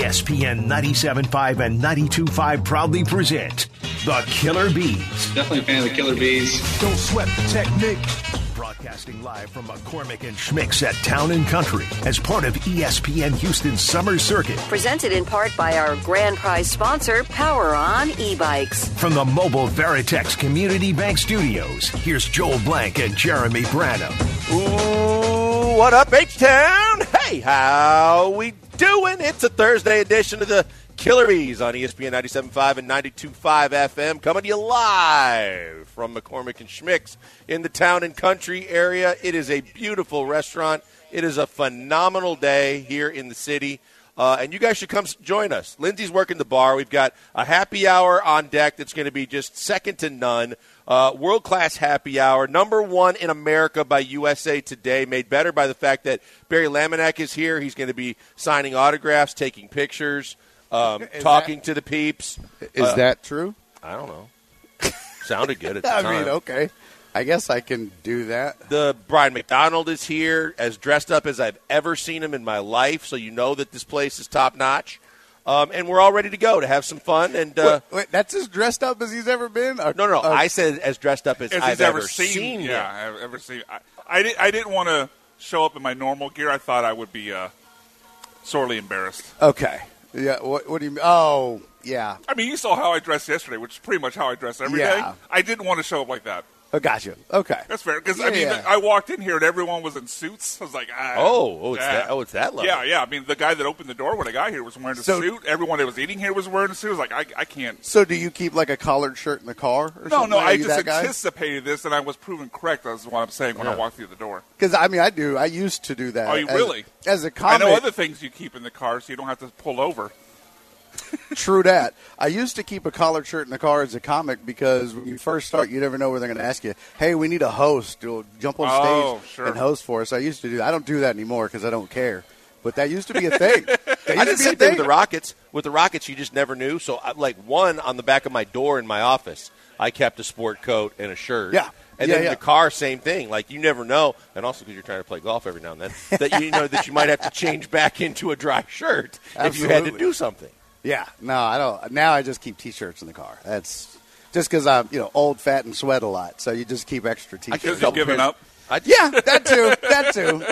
ESPN 97.5 and 92.5 proudly present the Killer Bees. Definitely a fan of the Killer Bees. Don't sweat the technique. Broadcasting live from McCormick and Schmick's at Town and Country as part of ESPN Houston's Summer Circuit. Presented in part by our grand prize sponsor, Power On e-bikes. From the mobile Veritex Community Bank Studios, here's Joel Blank and Jeremy Branham. Ooh, what up, H-Town? Hey, how we doing? It's a Thursday edition of the Killer Bees on ESPN 97.5 and 92.5 FM, coming to you live from McCormick and Schmick's in the Town and Country area. It is a beautiful restaurant. It is a phenomenal day here in the city, and you guys should come join us. Lindsay's working the bar. We've got a happy hour on deck that's going to be just second to none. World-class happy hour, number one in America by USA Today, made better by the fact that Barry Laminack is here. He's going to be signing autographs, taking pictures, talking to the peeps. Is that true? I don't know. Sounded good at the time. I mean, okay. I guess I can do that. The Brian McDonald is here, as dressed up as I've ever seen him in my life, so you know that this place is top-notch. And we're all ready to go to have some fun. And wait, that's as dressed up as he's ever been? No. I said as dressed up as I've ever seen him. Yeah, I've ever seen. I didn't want to show up in my normal gear. I thought I would be sorely embarrassed. Okay. Yeah. What do you mean? Oh, yeah. I mean, you saw how I dressed yesterday, which is pretty much how I dress every day. I didn't want to show up like that. Oh, gotcha. Okay. That's fair. Because, I walked in here and everyone was in suits. I was like, it's that level. Yeah. I mean, the guy that opened the door when I got here was wearing a suit. Everyone that was eating here was wearing a suit. I was like, I can't. So do you keep, like, a collared shirt in the car or something? No, I just anticipated this, and I was proven correct. That's what I'm saying when I walked through the door. Because, I mean, I do. I used to do that. Oh, you really? As a comic. I know other things you keep in the car so you don't have to pull over. True that. I used to keep a collared shirt in the car as a comic because when you first start, you never know where they're going to ask you, hey, we need a host. You'll jump on stage and host for us. I used to do that. I don't do that anymore because I don't care. But that used to be a thing. I did the same thing with the Rockets. With the Rockets, you just never knew. So, one on the back of my door in my office, I kept a sport coat and a shirt. Yeah. And then in the car, same thing. Like, you never know, and also because you're trying to play golf every now and then, that you know that you might have to change back into a dry shirt if you had to do something. Yeah, no, I don't. Now I just keep T-shirts in the car. That's just because I'm, old, fat, and sweat a lot. So you just keep extra T-shirts. Because you've given up. Yeah, that too.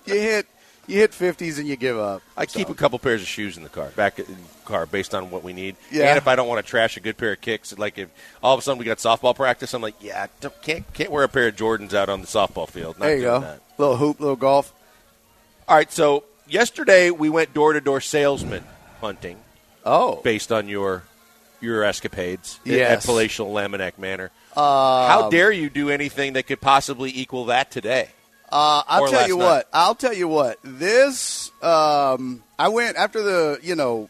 You hit 50s and you give up. I keep a couple pairs of shoes in the car, back in the car, based on what we need. Yeah. And if I don't want to trash a good pair of kicks, like if all of a sudden we got softball practice, I'm like, can't wear a pair of Jordans out on the softball field. Not there you go. That. Little hoop, little golf. All right, so yesterday we went door-to-door salesman hunting. Oh. Based on your escapades yes. at Palatial Laminack Manor. How dare you do anything that could possibly equal that today? I'll tell you what. This I went after the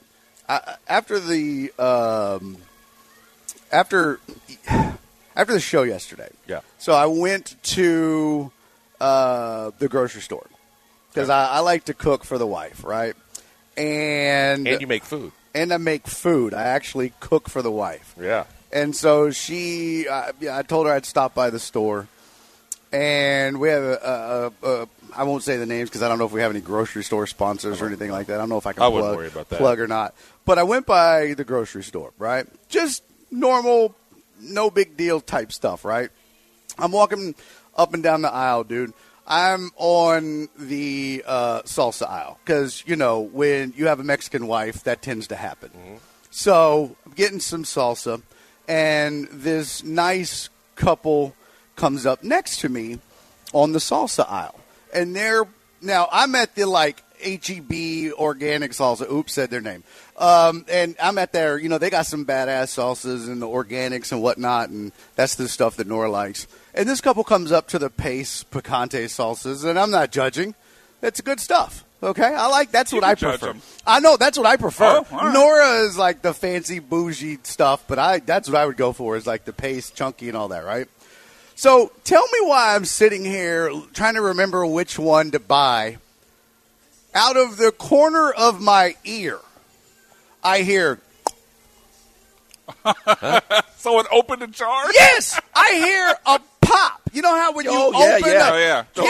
after the show yesterday. Yeah. So I went to the grocery store because I like to cook for the wife, right? And you make food. And I make food. I actually cook for the wife. Yeah. And so I told her I'd stop by the store. And we have I won't say the names because I don't know if we have any grocery store sponsors or anything like that. I don't know if I can wouldn't worry about that. Plug or not. But I went by the grocery store, right? Just normal, no big deal type stuff, right? I'm walking up and down the aisle, dude. I'm on the salsa aisle because, when you have a Mexican wife, that tends to happen. Mm-hmm. So I'm getting some salsa, and this nice couple comes up next to me on the salsa aisle. And now I'm at the, H-E-B organic salsa. Oops, said their name. And I'm at there, they got some badass salsas and the organics and whatnot, and that's the stuff that Nora likes. And this couple comes up to the Pace Picante salsas, and I'm not judging. It's good stuff, okay? That's what I prefer. I know, that's what I prefer. Oh, right. Nora is like the fancy bougie stuff, but that's what I would go for is like the Pace, chunky, and all that, right? So tell me why I'm sitting here trying to remember which one to buy. Out of the corner of my ear, I hear. Someone opened a jar? Yes! I hear a pop. You know how when you open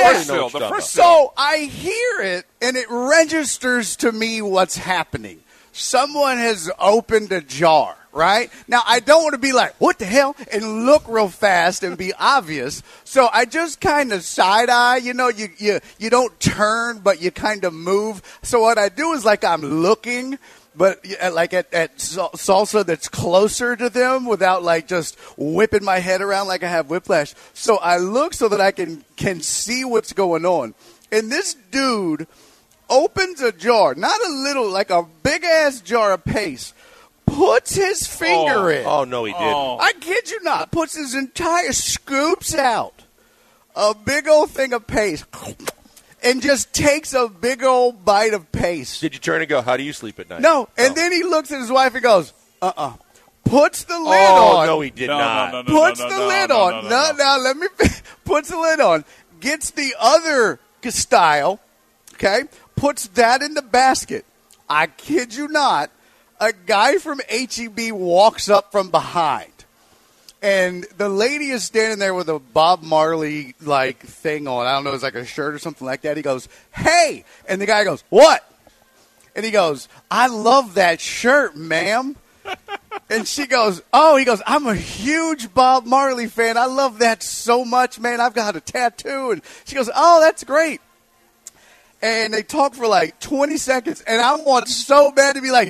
The first seal. So I hear it, and it registers to me what's happening. someone has opened a jar, right? Now, I don't want to be like, what the hell? And look real fast and be obvious. So I just kind of side-eye. You know, you don't turn, but you kind of move. So what I do is like I'm looking, but like at salsa that's closer to them without like just whipping my head around like I have whiplash. So I look so that I can see what's going on. And this dude opens a jar, not a little, like a big-ass jar of paste, puts his finger in. Oh, no, he didn't. I kid you not. Puts his entire, scoops out a big old thing of paste and just takes a big old bite of paste. Did you turn and go, how do you sleep at night? No. And then he looks at his wife and goes, puts the lid Oh, on. no, he did not. Puts the lid on. No, let me puts the lid on. Gets the other style, okay? Puts that in the basket. I kid you not. A guy from H-E-B walks up from behind. And the lady is standing there with a Bob Marley like thing on. I don't know, it's like a shirt or something like that. He goes, hey! And the guy goes, what? And he goes, I love that shirt, ma'am. And she goes, he goes, I'm a huge Bob Marley fan. I love that so much, man. I've got a tattoo. And she goes, oh, that's great. And they talk for like 20 seconds. And I want so bad to be like,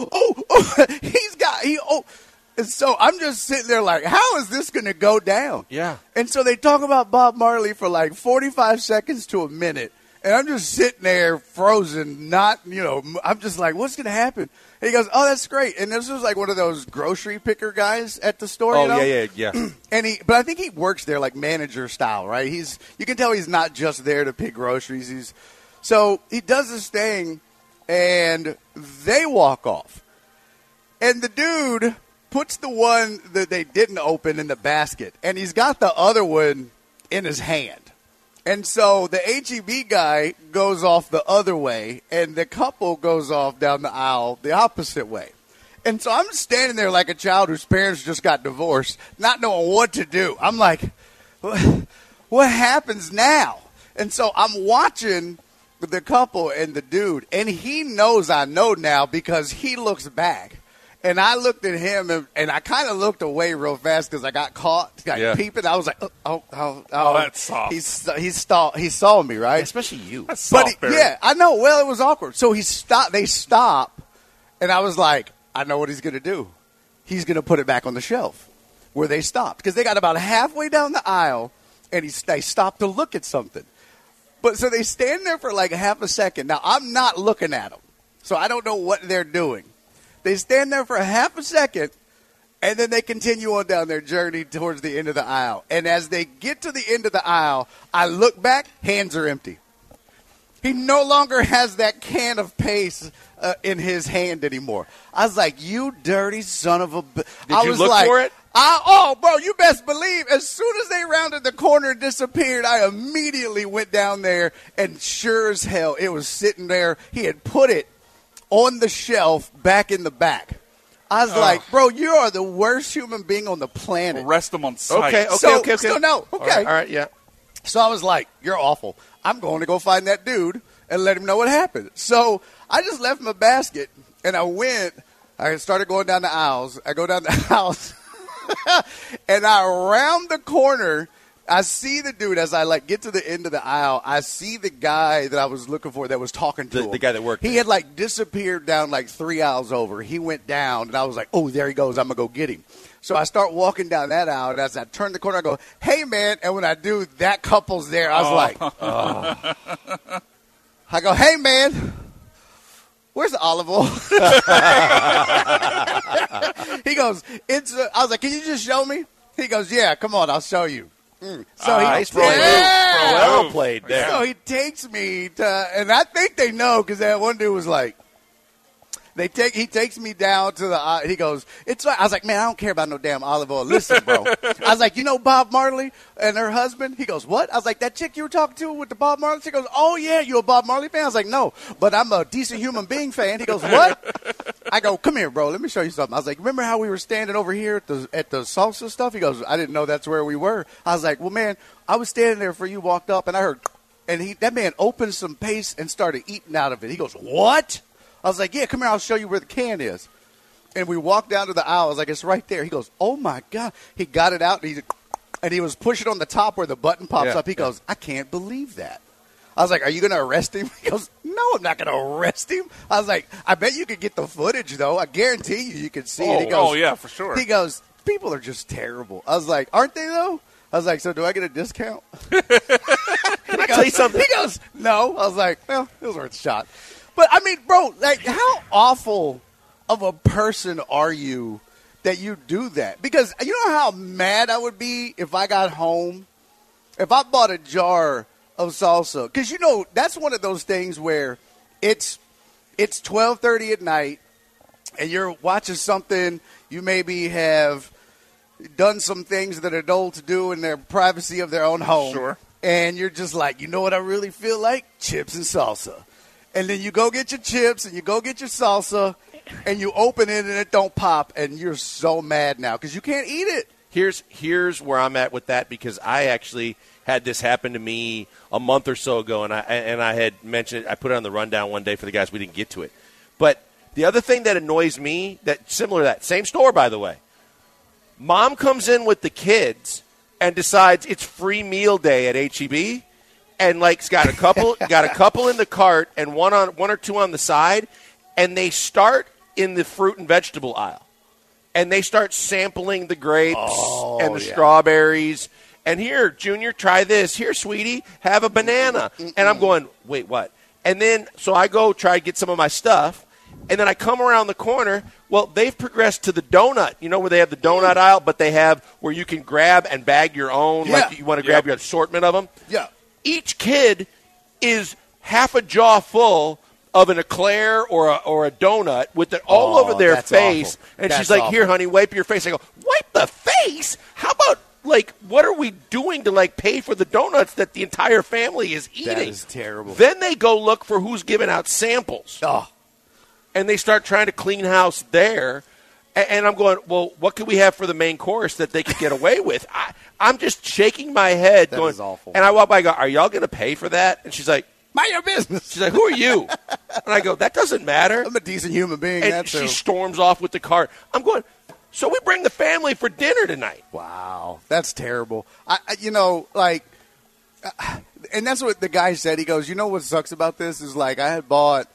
And so I'm just sitting there like, how is this going to go down? Yeah. And so they talk about Bob Marley for like 45 seconds to a minute. And I'm just sitting there frozen, I'm just like, what's going to happen? And he goes, oh, that's great. And this was like one of those grocery picker guys at the store, yeah. But I think he works there like manager style, right? You can tell he's not just there to pick groceries. So he does this thing, and they walk off. And the dude puts the one that they didn't open in the basket, and he's got the other one in his hand. And so the H-E-B guy goes off the other way, and the couple goes off down the aisle the opposite way. And so I'm standing there like a child whose parents just got divorced, not knowing what to do. I'm like, what happens now? And so I'm watching the couple and the dude, and he knows I know now because he looks back. And I looked at him, and I kind of looked away real fast because I got caught, peeping. I was like, that's soft. He saw me, right? Especially you. That's soft, Barry. Yeah, I know. Well, it was awkward. So they stop, and I was like, I know what he's going to do. He's going to put it back on the shelf where they stopped because they got about halfway down the aisle, and they stopped to look at something. But so they stand there for like half a second. Now, I'm not looking at them, so I don't know what they're doing. They stand there for a half a second, and then they continue on down their journey towards the end of the aisle. And as they get to the end of the aisle, I look back, hands are empty. He no longer has that can of paste in his hand anymore. I was like, you dirty son of a... Did you look for it? Bro, you best believe. As soon as they rounded the corner and disappeared, I immediately went down there, and sure as hell, it was sitting there. He had put it on the shelf back in the back. I was like, bro, you are the worst human being on the planet. Arrest them on sight. Okay. All right, yeah. So I was like, you're awful. I'm going to go find that dude and let him know what happened. So I just left my basket, and I started going down the aisles. I go down the aisles, and I round the corner. I see the dude as I get to the end of the aisle. I see the guy that I was looking for that was talking to him. The guy that worked. He had disappeared down 3 aisles over. He went down, and I was like, oh, there he goes. I'm going to go get him. So I start walking down that aisle, and as I turn the corner, I go, hey, man. And when I do, that couple's there. I was like, I go, hey, man. Where's the olive oil? He goes, I was like, can you just show me? He goes, yeah, come on, I'll show you. So well played there. So he takes me to, and I think they know because that one dude was like, he takes me down to the, he goes, it's like, I was like, man, I don't care about no damn olive oil. Listen, bro. I was like, you know Bob Marley and her husband? He goes, what? I was like, that chick you were talking to with the Bob Marley? She goes, oh, yeah, you a Bob Marley fan? I was like, no, but I'm a decent human being fan. He goes, what? I go, come here, bro. Let me show you something. I was like, remember how we were standing over here at the salsa stuff? He goes, I didn't know that's where we were. I was like, well, man, I was standing there before you walked up, and I heard, and that man opened some paste and started eating out of it. He goes, what? I was like, yeah, come here, I'll show you where the can is. And we walked down to the aisle. I was like, it's right there. He goes, oh, my God. He got it out, and he was pushing on the top where the button pops up. He goes, I can't believe that. I was like, are you going to arrest him? He goes, no, I'm not going to arrest him. I was like, I bet you could get the footage, though. I guarantee you can see it. He goes, yeah, for sure. He goes, people are just terrible. I was like, aren't they, though? I was like, so do I get a discount? Can I tell you something? He goes, no. I was like, well, it was worth a shot. But, I mean, bro, like, how awful of a person are you that you do that? Because you know how mad I would be if I got home, if I bought a jar of salsa. Because, you know, that's one of those things where it's 12:30 at night, and you're watching something. You maybe have done some things that adults do in their privacy of their own home. Sure. And you're just like, you know what I really feel like? Chips and salsa. And then you go get your chips and you go get your salsa, and you open it and it don't pop, and you're so mad now because you can't eat it. Here's where I'm at with that, because I actually had this happen to me a month or so ago, and I had mentioned it. I put it on the rundown one day for the guys. We didn't get to it. But the other thing that annoys me, that similar to that, same store, by the way, mom comes in with the kids and decides it's free meal day at H-E-B, and like's got a couple in the cart and one or two on the side, and they start in the fruit and vegetable aisle. And they start sampling the grapes and the strawberries. And here, Junior, try this. Here, sweetie, have a banana. And I'm going, wait, what? And then, so I go try to get some of my stuff. And then I come around the corner. Well, they've progressed to the donut. You know where they have the donut aisle, but they have where you can grab and bag your own. Yeah. Like you want to grab your assortment of them. Yeah. Each kid is half a jaw full of an eclair or a donut with it all over their face. Awful. And that's she's like, awful. here, honey, wipe your face. I go, wipe the face? How about, like, what are we doing to, like, pay for the donuts that the entire family is eating? That is terrible. Then they go look for who's giving out samples. Oh. And they start trying to clean house there. And I'm going, well, what could we have for the main course that they could get away with? I'm just shaking my head. That going, is awful. And I walk by and go, are y'all going to pay for that? And she's like, mind your business. She's like, who are you? And I go, that doesn't matter. I'm a decent human being. And she storms off with the cart. I'm going, so we bring the family for dinner tonight. Wow, that's terrible. And that's what the guy said. He goes, you know what sucks about this is, like, I bought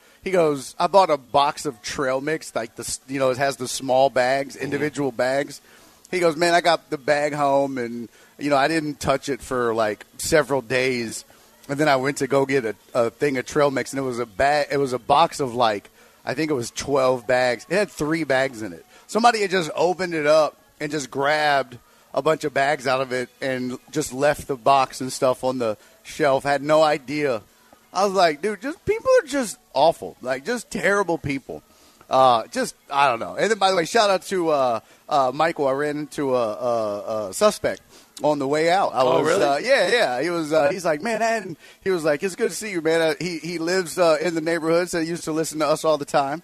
a box of trail mix, like it has the small bags, individual bags. He goes, man, I got the bag home, and I didn't touch it for like several days. And then I went to go get a thing of trail mix, and it was a bag. It was a box of, like, I think it was 12 bags. It had 3 bags in it. Somebody had just opened it up and just grabbed a bunch of bags out of it and just left the box and stuff on the shelf. Had no idea. I was like, dude, people are just awful. Like, just terrible people. I don't know. And then, by the way, shout out to Michael. I ran into a suspect on the way out. Really? Yeah. He was. He's like, man, he was like, it's good to see you, man. He lives in the neighborhood, so he used to listen to us all the time.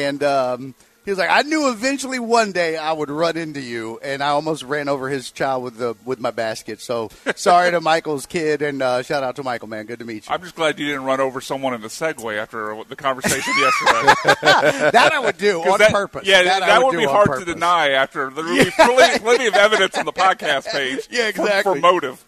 And he was like, I knew eventually one day I would run into you, and I almost ran over his child with my basket. So sorry to Michael's kid, and shout out to Michael, man. Good to meet you. I'm just glad you didn't run over someone in the Segway after the conversation yesterday. That I would do on purpose. Yeah, that would be hard purpose to deny after there would be plenty of evidence on the podcast page. Yeah, exactly. For motive.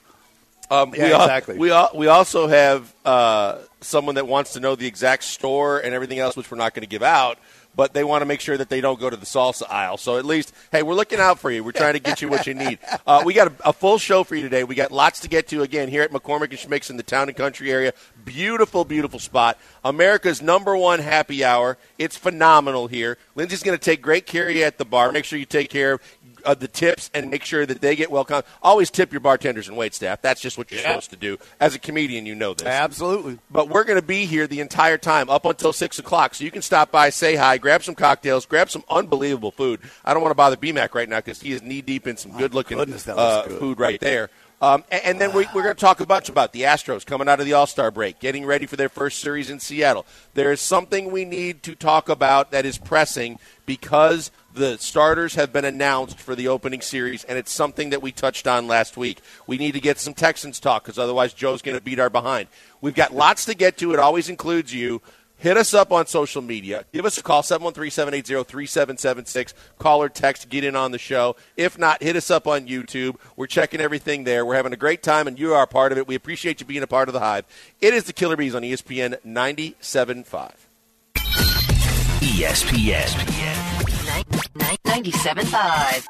Exactly. We also have someone that wants to know the exact store and everything else, which we're not going to give out. But they want to make sure that they don't go to the salsa aisle. So at least, hey, we're looking out for you. We're trying to get you what you need. We got a full show for you today. We got lots to get to, again, here at McCormick and Schmicks in the Town and Country area. Beautiful, beautiful spot. America's #1 happy hour. It's phenomenal here. Lindsay's going to take great care of you at the bar. Make sure you take care of the tips and make sure that they get well. Always tip your bartenders and wait staff. That's just what you're supposed to do. As a comedian, you know this. Absolutely. But we're going to be here the entire time, up until 6 o'clock. So you can stop by, say hi, grab some cocktails, grab some unbelievable food. I don't want to bother BMAC right now because he is knee-deep in some good-looking food right there. And then we're going to talk a bunch about the Astros coming out of the All-Star break, getting ready for their first series in Seattle. There is something we need to talk about that is pressing because the starters have been announced for the opening series, and it's something that we touched on last week. We need to get some Texans talk because otherwise Joe's going to beat our behind. We've got lots to get to. It always includes you. hit us up on social media. Give us a call, 713-780-3776. Call or text, get in on the show. If not, hit us up on YouTube. We're checking everything there. We're having a great time, and you are a part of it. We appreciate you being a part of the Hive. It is the Killer Bees on ESPN 97.5. ESPN 97.5.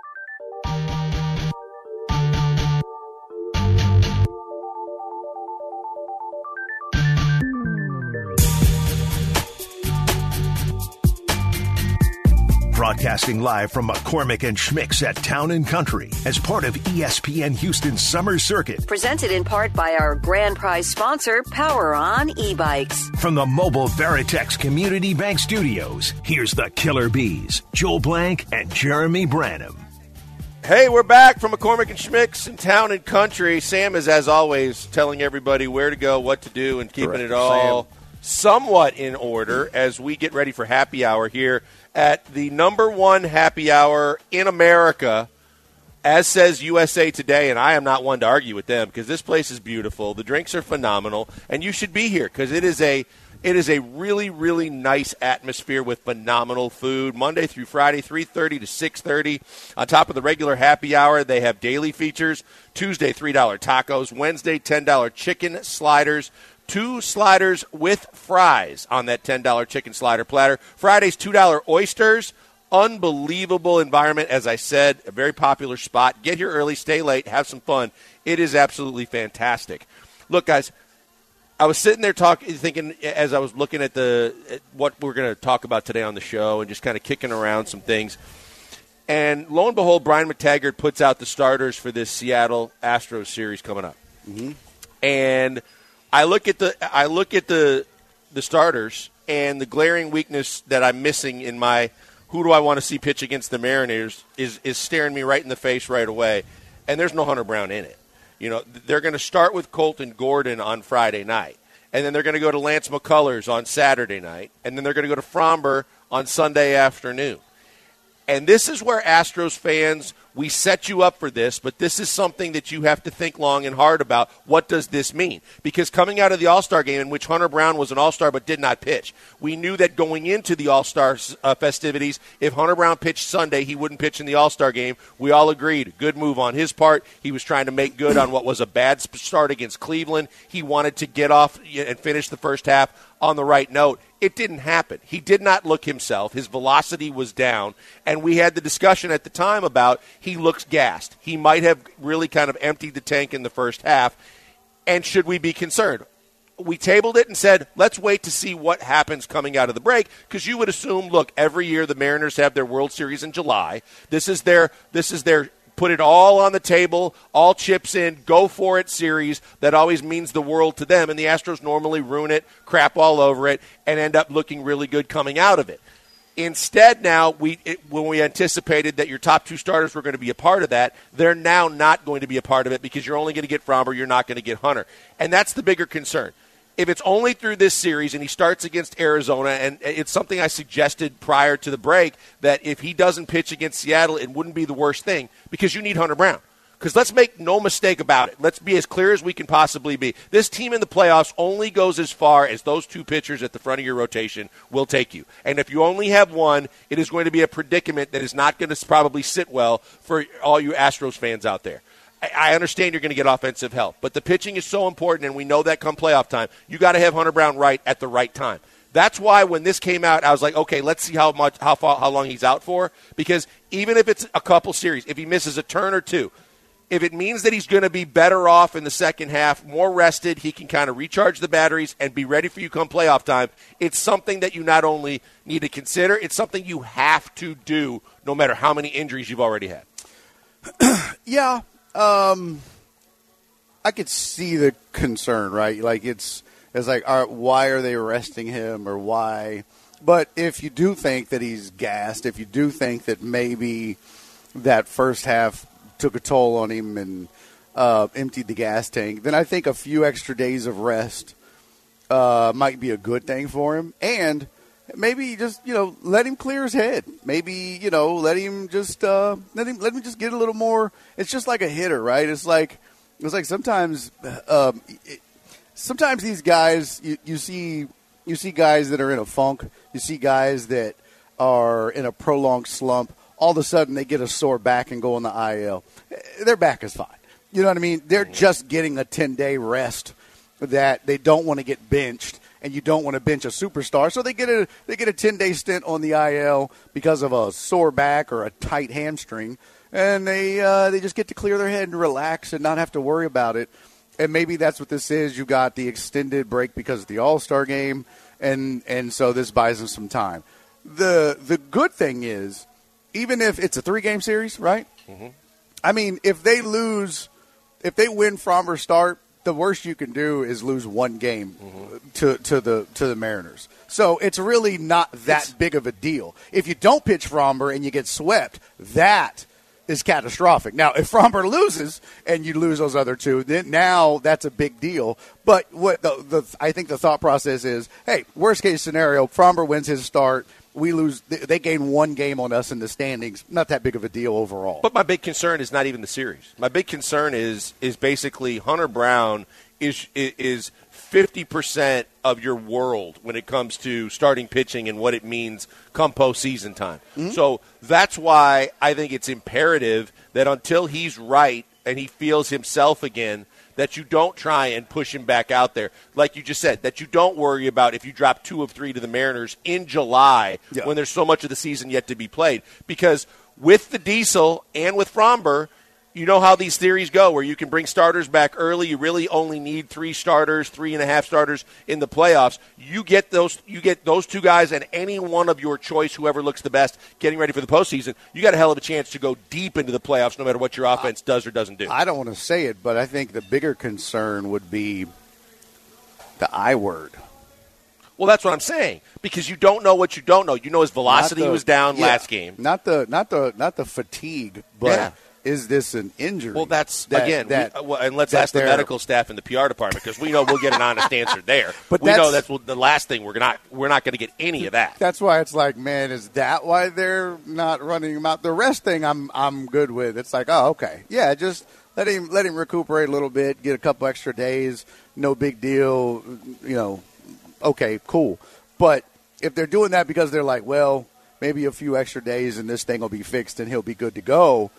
Broadcasting live from McCormick and Schmicks at Town and Country as part of ESPN Houston's Summer Circuit. Presented in part by our grand prize sponsor, Power On e-bikes. From the mobile Veritex Community Bank Studios, here's the Killer Bees, Joel Blank and Jeremy Branham. Hey, we're back from McCormick and Schmicks in Town and Country. Sam is, as always, telling everybody where to go, what to do, and keeping it all somewhat in order as we get ready for happy hour here at the number one happy hour in America, as says USA Today, and I am not one to argue with them because this place is beautiful. The drinks are phenomenal, and you should be here because it is a really, really nice atmosphere with phenomenal food. Monday through Friday, 3:30 to 6:30. On top of the regular happy hour, they have daily features. Tuesday, $3 tacos. Wednesday, $10 chicken sliders. 2 sliders with fries on that $10 chicken slider platter. Friday's $2 oysters. Unbelievable environment, as I said, a very popular spot. Get here early, stay late, have some fun. It is absolutely fantastic. Look, guys, I was sitting there thinking as I was looking at what we're going to talk about today on the show and just kind of kicking around some things. And lo and behold, Brian McTaggart puts out the starters for this Seattle Astros series coming up. Mm-hmm. And I look at the starters and the glaring weakness that I'm missing in my who do I want to see pitch against the Mariners is staring me right in the face right away, and there's no Hunter Brown in it. You know, they're going to start with Colton Gordon on Friday night, and then they're going to go to Lance McCullers on Saturday night, and then they're going to go to Fromber on Sunday afternoon. And this is where Astros fans, we set you up for this, but this is something that you have to think long and hard about. What does this mean? Because coming out of the All-Star game in which Hunter Brown was an All-Star but did not pitch, we knew that going into the All-Star festivities, if Hunter Brown pitched Sunday, he wouldn't pitch in the All-Star game. We all agreed. Good move on his part. He was trying to make good on what was a bad start against Cleveland. He wanted to get off and finish the first half on the right note. It didn't happen. He did not look himself. His velocity was down. And we had the discussion at the time about he looks gassed. He might have really kind of emptied the tank in the first half. And should we be concerned? We tabled it and said, let's wait to see what happens coming out of the break, because you would assume, look, every year the Mariners have their World Series in July. This is their put it all on the table, all chips in, go for it series that always means the world to them, and the Astros normally ruin it, crap all over it, and end up looking really good coming out of it. Instead, now, when we anticipated that your top 2 starters were going to be a part of that, they're now not going to be a part of it because you're only going to get Fromber, you're not going to get Hunter. And that's the bigger concern. If it's only through this series and he starts against Arizona, and it's something I suggested prior to the break, that if he doesn't pitch against Seattle, it wouldn't be the worst thing because you need Hunter Brown. Because let's make no mistake about it. Let's be as clear as we can possibly be. This team in the playoffs only goes as far as those 2 pitchers at the front of your rotation will take you. And if you only have one, it is going to be a predicament that is not going to probably sit well for all you Astros fans out there. I understand you're going to get offensive help, but the pitching is so important, and we know that come playoff time. You got to have Hunter Brown right at the right time. That's why when this came out, I was like, okay, let's see how long he's out for, because even if it's a couple series, if he misses a turn or 2, if it means that he's going to be better off in the second half, more rested, he can kind of recharge the batteries and be ready for you come playoff time, it's something that you not only need to consider, it's something you have to do no matter how many injuries you've already had. Yeah. I could see the concern, right? Like it's like, all right, why are they arresting him or why? But if you do think that he's gassed, if you do think that maybe that first half took a toll on him and emptied the gas tank, then I think a few extra days of rest might be a good thing for him. And maybe just, let him clear his head. Maybe, let him just get a little more. It's just like a hitter, right? It's like sometimes these guys you see, You see guys that are in a funk. You see guys that are in a prolonged slump. All of a sudden, they get a sore back and go on the IL. Their back is fine. You know what I mean? They're just getting a 10-day rest that they don't want to get benched, and you don't want to bench a superstar. So they get a 10-day stint on the IL because of a sore back or a tight hamstring, and they just get to clear their head and relax and not have to worry about it. And maybe that's what this is. You got the extended break because of the All-Star game, and so this buys them some time. The good thing is, even if it's a 3-game series, right? Mm-hmm. I mean, if they win Fromber start, the worst you can do is lose one game to the Mariners. So it's really not that big of a deal. If you don't pitch Fromber and you get swept, that is catastrophic. Now, if Fromber loses and you lose those other two, then now that's a big deal. But what I think the thought process is, hey, worst case scenario, Fromber wins his start. We lose. They gain one game on us in the standings. Not that big of a deal overall. But my big concern is not even the series. My big concern is basically Hunter Brown is 50% of your world when it comes to starting pitching and what it means come postseason time. Mm-hmm. So that's why I think it's imperative that until he's right and he feels himself again, that you don't try and push him back out there. Like you just said, that you don't worry about if you drop 2 of 3 to the Mariners in July when there's so much of the season yet to be played. Because with the Diesel and with Fromber, you know how these theories go, where you can bring starters back early. You really only need 3 starters, 3.5 starters in the playoffs. You get those 2 guys and any one of your choice, whoever looks the best, getting ready for the postseason. You got a hell of a chance to go deep into the playoffs, no matter what your offense does or doesn't do. I don't want to say it, but I think the bigger concern would be the I word. Well, that's what I'm saying, because you don't know what you don't know. You know his velocity was down last game. Not the fatigue, but is this an injury? Well, and let's ask the medical staff in the PR department, because we know we'll get an honest answer there. But we know that's the last thing. We're not going to get any of that. That's why it's like, man, is that why they're not running him out? The rest thing I'm good with. It's like, oh, okay, yeah, just let him recuperate a little bit, get a couple extra days, no big deal, okay, cool. But if they're doing that because they're like, well, maybe a few extra days and this thing will be fixed and he'll be good to go,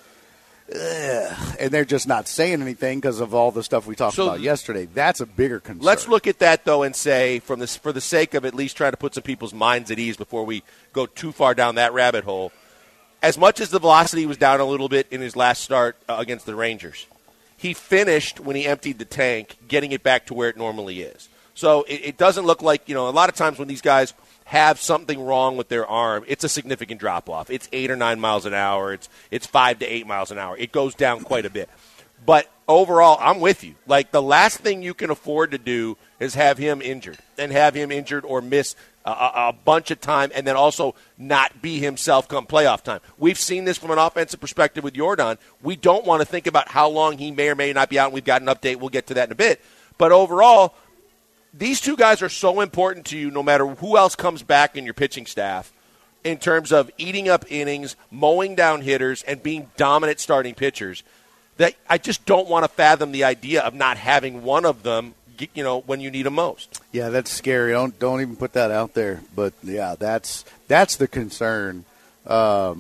and they're just not saying anything because of all the stuff we talked about yesterday, that's a bigger concern. Let's look at that, though, and say, for the sake of at least trying to put some people's minds at ease before we go too far down that rabbit hole, as much as the velocity was down a little bit in his last start against the Rangers, he finished when he emptied the tank, getting it back to where it normally is. So it doesn't look like, a lot of times when these guys have something wrong with their arm, it's a significant drop-off. It's 8 or 9 miles an hour. It's 5 to 8 miles an hour. It goes down quite a bit. But overall, I'm with you. Like, the last thing you can afford to do is have him injured, and have him injured or miss a bunch of time, and then also not be himself come playoff time. We've seen this from an offensive perspective with Yordan. We don't want to think about how long he may or may not be out, and we've got an update. We'll get to that in a bit. But overall, these 2 guys are so important to you no matter who else comes back in your pitching staff in terms of eating up innings, mowing down hitters, and being dominant starting pitchers, that I just don't want to fathom the idea of not having one of them, when you need them most. Yeah, that's scary. Don't even put that out there. But, yeah, that's the concern. Boy.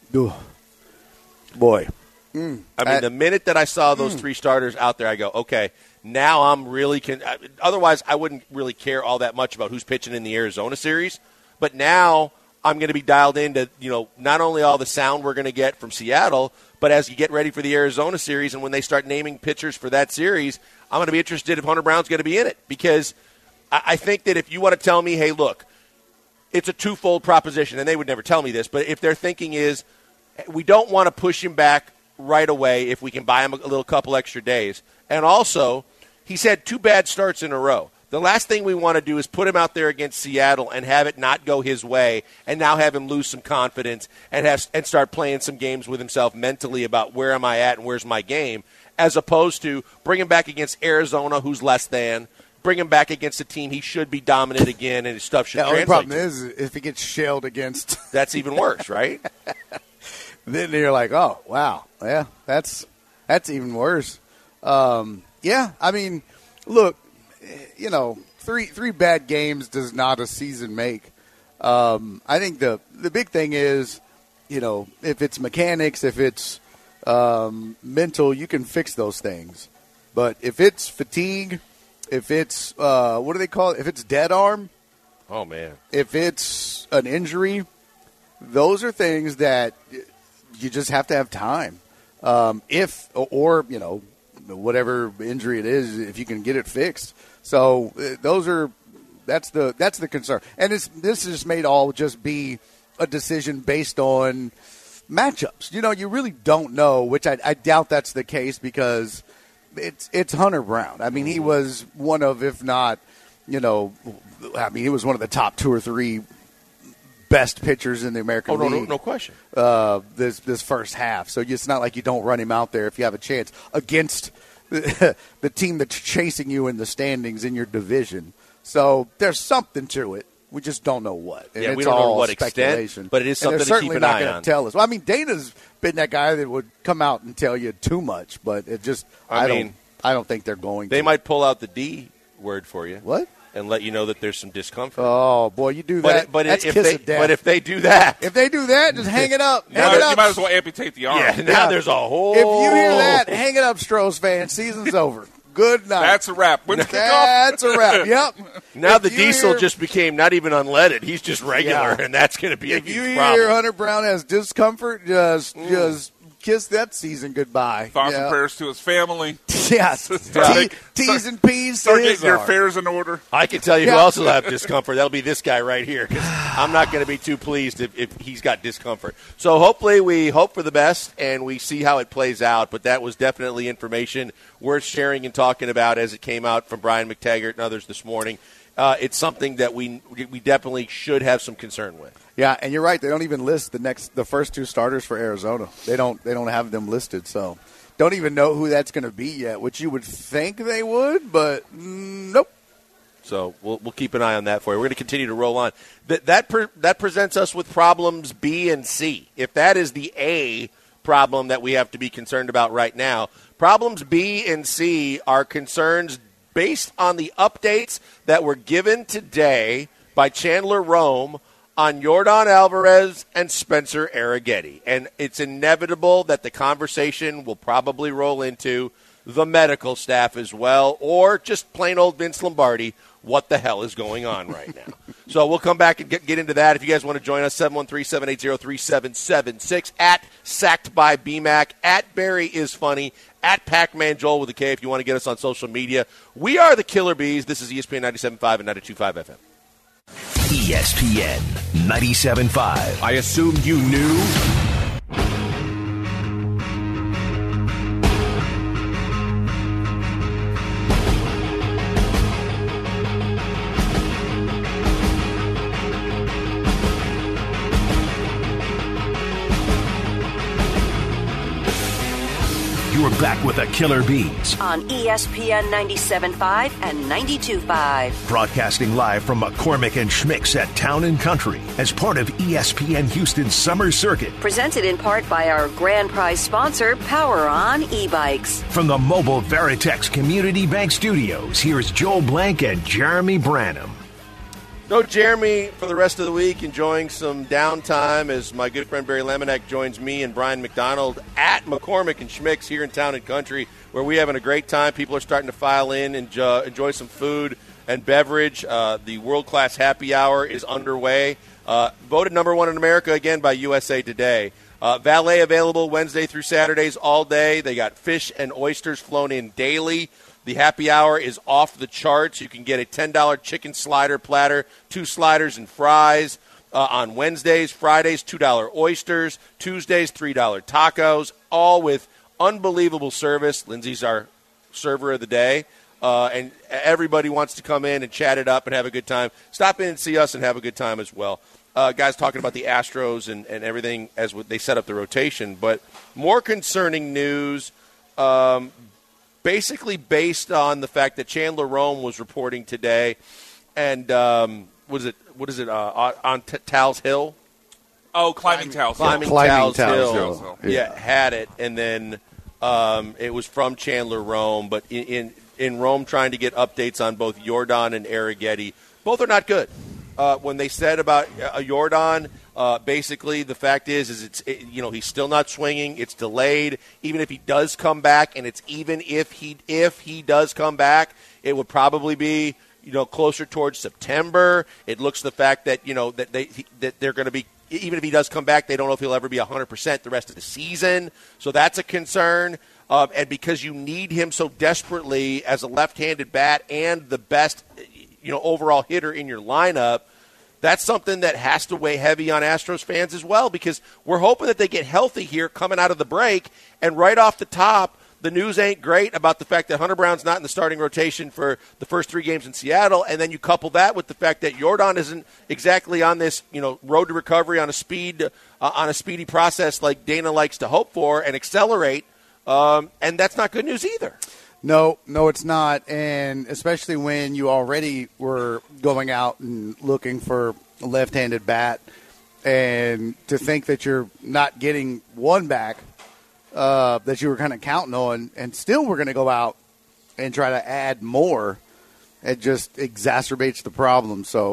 The minute that I saw those 3 starters out there, I go, okay, now I'm really otherwise I wouldn't really care all that much about who's pitching in the Arizona series. But now I'm going to be dialed into, not only all the sound we're going to get from Seattle, but as you get ready for the Arizona series and when they start naming pitchers for that series, I'm going to be interested if Hunter Brown's going to be in it. Because I think that if you want to tell me, hey, look, it's a twofold proposition, and they would never tell me this, but if their thinking is we don't want to push him back right away if we can buy him a little couple extra days. And also, he's had 2 bad starts in a row. The last thing we want to do is put him out there against Seattle and have it not go his way, and now have him lose some confidence and start playing some games with himself mentally about where am I at and where's my game, as opposed to bring him back against Arizona, who's less than, bring him back against a team he should be dominant again, and his stuff should translate. The only problem is if he gets shelled against. That's even worse, right? Then you're like, oh, wow. Yeah, that's even worse. Yeah, I mean, look, three bad games does not a season make. I think the big thing is, if it's mechanics, if it's mental, you can fix those things. But if it's fatigue, if it's what do they call it? If it's dead arm, oh man, if it's an injury, those are things that you just have to have time. Whatever injury it is, if you can get it fixed. So that's the concern. And this just made all just be a decision based on matchups. You really don't know, which I doubt that's the case because it's Hunter Brown. I mean, he was one of, if not, he was one of the top 2 or 3 best pitchers in the American League. No question. This first half. So it's not like you don't run him out there if you have a chance against the team that's chasing you in the standings in your division. So there's something to it. We just don't know what. And we don't know what speculation. Extent, but it is something to keep an eye on. They're certainly not going to tell us. Well, I mean, Dana's been that guy that would come out and tell you too much, but it just I don't think they're going to. They might pull out the D word for you. What? And let you know that there's some discomfort. Oh, boy, you do that. But that's if kiss of death. But if they do that. If they do that, just hang it up. You might as well amputate the arm. Yeah, now there's a whole. If you hear that, hang it up, Stros fans. Season's over. Good night. That's a wrap. That's a wrap. Yep. Now the diesel just became not even unleaded. He's just regular, and that's going to be a huge problem. If you hear Hunter Brown has discomfort, just kiss that season goodbye. Thoughts and prayers to his family. Yes. T's and P's. Start getting your affairs in order. I can tell you who else will have discomfort. That'll be this guy right here, because I'm not going to be too pleased if he's got discomfort. So hopefully we hope for the best, and we see how it plays out. But that was definitely information worth sharing and talking about as it came out from Brian McTaggart and others this morning. It's something that we definitely should have some concern with. Yeah, and you're right. They don't even list the first 2 starters for Arizona. They don't have them listed, so don't even know who that's going to be yet. Which you would think they would, but nope. So we'll keep an eye on that for you. We're going to continue to roll on. That presents us with problems B and C. If that is the A problem that we have to be concerned about right now, problems B and C are concerns based on the updates that were given today by Chandler Rome on Yordan Alvarez and Spencer Arrighetti. And it's inevitable that the conversation will probably roll into the medical staff as well, or just plain old Vince Lombardi. What the hell is going on right now? So we'll come back and get into that. If you guys want to join us, 713-780-3776, at Sacked by BMAC, at Barry is Funny, at Pac-Man Joel with a K if you want to get us on social media. We are the Killer Bees. This is ESPN 97.5 and 92.5 FM. ESPN 97.5. I assumed you knew. You're back with the Killer Bees on ESPN 97.5 and 92.5. Broadcasting live from McCormick and Schmicks at Town and Country as part of ESPN Houston's Summer Circuit. Presented in part by our grand prize sponsor, Power On e-bikes. From the Mobile Veritex Community Bank Studios, here's Joel Blank and Jeremy Branham. No Jeremy for the rest of the week, enjoying some downtime as my good friend Barry Lemonek joins me and Brian McDonald at McCormick and Schmicks here in Town and Country, where we're having a great time. People are starting to file in and enjoy some food and beverage. The world-class happy hour is underway. Voted number 1 in America again by USA Today. Valet available Wednesday through Saturdays all day. They got fish and oysters flown in daily. The happy hour is off the charts. You can get a $10 chicken slider platter, 2 sliders and fries on Wednesdays. Fridays, $2 oysters. Tuesdays, $3 tacos, all with unbelievable service. Lindsay's our server of the day, and everybody wants to come in and chat it up and have a good time. Stop in and see us and have a good time as well. Guys talking about the Astros and everything as they set up the rotation, but more concerning news basically based on the fact that Chandler Rome was reporting today, and what is it on Tal's Hill? Oh, climbing Tal's Hill. Climbing Tal's Hill. Yeah, had it, and then it was from Chandler Rome. But in in Rome trying to get updates on both Yordan and Arrighetti. Both are not good. When they said about Yordan, basically the fact is he's still not swinging. It's delayed. Even if he does come back, and it's even if he does come back, it would probably be closer towards September. It looks the fact that that they're going to be, even if he does come back, they don't know if he'll ever be 100% the rest of the season. So that's a concern. And because you need him so desperately as a left-handed bat and the best overall hitter in your lineup, that's something that has to weigh heavy on Astros fans as well, because we're hoping that they get healthy here coming out of the break. And right off the top, the news ain't great about the fact that Hunter Brown's not in the starting rotation for the first 3 games in Seattle, and then you couple that with the fact that Yordan isn't exactly on this road to recovery on a speedy process like Dana likes to hope for and accelerate, and that's not good news either. No, it's not, and especially when you already were going out and looking for a left-handed bat, and to think that you're not getting one back that you were kind of counting on, and still we're going to go out and try to add more, it just exacerbates the problem. So,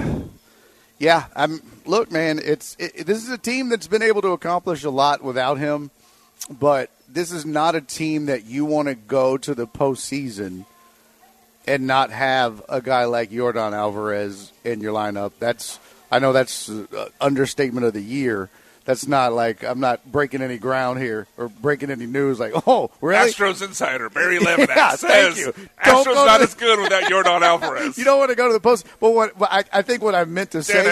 look, man, this is a team that's been able to accomplish a lot without him, but this is not a team that you want to go to the postseason and not have a guy like Yordan Alvarez in your lineup. I know that's an understatement of the year. That's not like I'm not breaking any ground here or breaking any news. Like, oh, really? Astros insider Barry Levinak says thank you. Astros not as good without Yordan Alvarez. You don't want to go to the post. But I think what I meant to say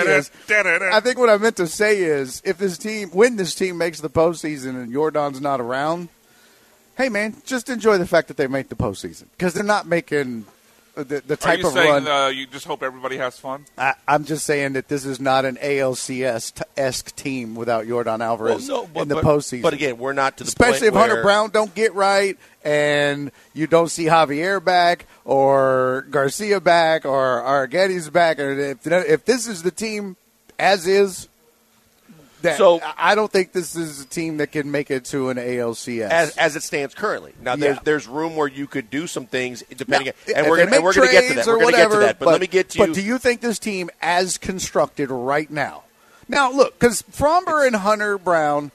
is, if when this team makes the postseason and Yordan's not around, hey man, just enjoy the fact that they make the postseason, because they're not making the type of run. Are you saying you just hope everybody has fun? I'm just saying that this is not an ALCS-esque team without Yordan Alvarez in the postseason. But again, we're not to the especially point if Hunter Brown don't get right and you don't see Javier back or Garcia back or Arrighetti's back. Or if this is the team as is, so I don't think this is a team that can make it to an ALCS as it stands currently. Now, there's room where you could do some things depending, and we're going to get to that. We're going to get to that, but let me get to you. But do you think this team, as constructed right now? Now, look, because Fromber and Hunter Brown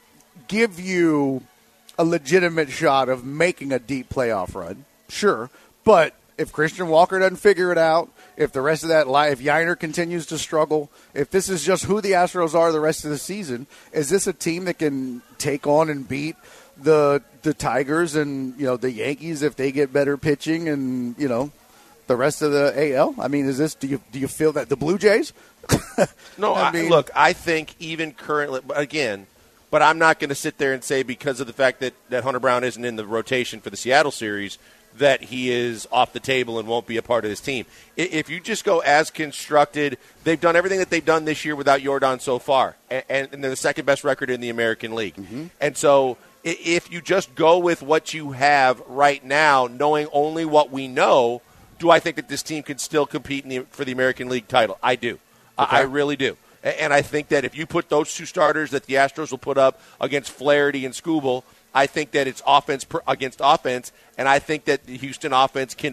give you a legitimate shot of making a deep playoff run, sure, but if Christian Walker doesn't figure it out, if the rest of that if Yainer continues to struggle, if this is just who the Astros are the rest of the season, is this a team that can take on and beat the Tigers and the Yankees if they get better pitching and the rest of the AL? I mean, is this? Do you feel that the Blue Jays? No, look, I think even currently, again, but I'm not going to sit there and say because of the fact that Hunter Brown isn't in the rotation for the Seattle series that he is off the table and won't be a part of this team. If you just go as constructed, they've done everything that they've done this year without Yordan so far, and they're the second best record in the American League. Mm-hmm. And so if you just go with what you have right now, knowing only what we know, do I think that this team can still compete for the American League title? I do. Okay. I really do. And I think that if you put those two starters that the Astros will put up against Flaherty and Skubal, I think that it's offense against offense, and I think that the Houston offense can